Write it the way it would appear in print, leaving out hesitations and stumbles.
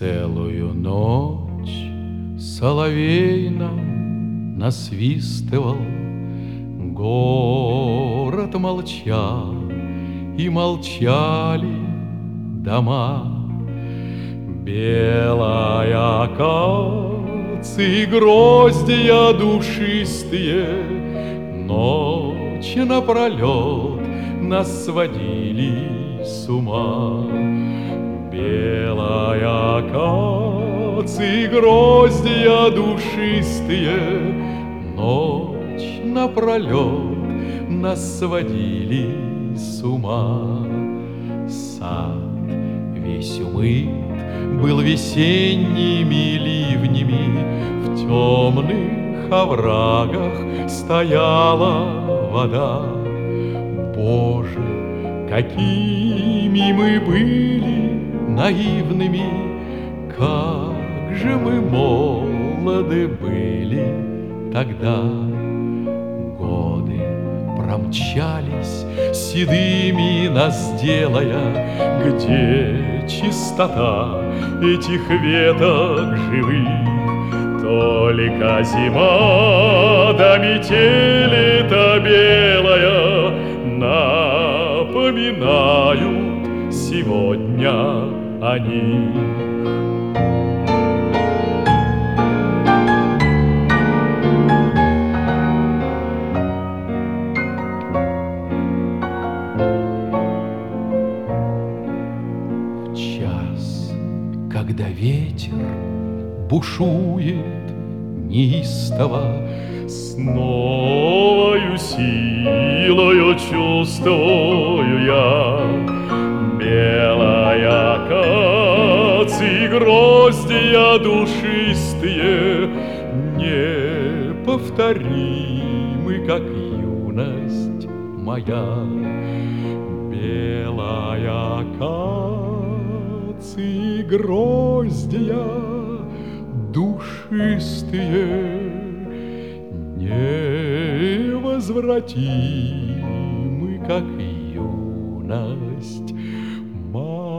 Целую ночь соловей нам насвистывал, город молчал, и молчали дома. Белая акация, гроздья душистые, ночь напролет нас сводили с ума. Белая акация, гроздья душистые, ночь напролет нас сводили с ума. Сад весь умыт был весенними ливнями, в темных оврагах стояла вода. Боже, какими мы были наивными, как же мы молоды были тогда. Годы промчались седыми нас делая, где чистота этих веток живых? Только зима да метели-то белая напоминают сегодня о них. В час, когда ветер бушует неистово, с новою силою чувствую я, белая акация, гроздья душистые, неповторимы, как юность моя. Белая акация, гроздья душистые, невозвратимы, как юность моя.